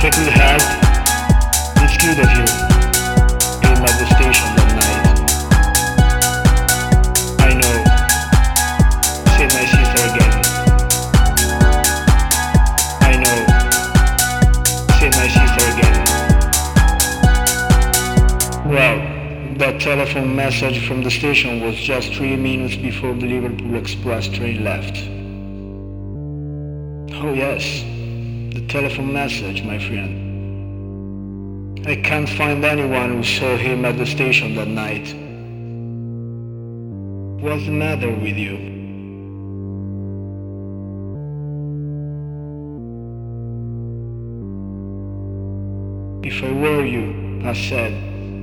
I could have, it's good of you. Came at the station that night. I know, said my sister again. I know, said my sister again. Well, that telephone message from the station was just 3 minutes before the Liverpool Express train left. Oh yes, the telephone message, my friend. I can't find anyone who saw him at the station that night. What's the matter with you? If I were you, I said.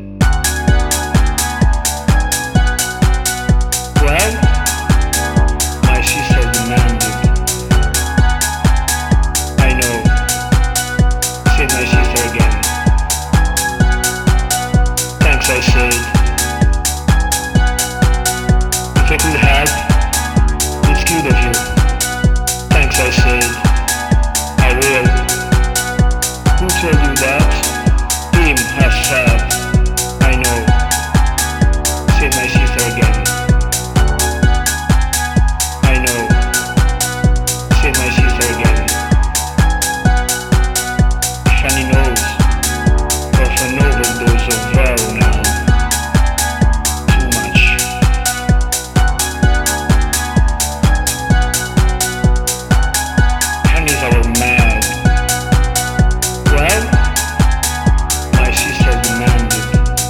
Well, my sister demanded. I know, said my sister again. Thanks, I said. If I could have, it's good of you. Thanks, I said. I will. Who told you that?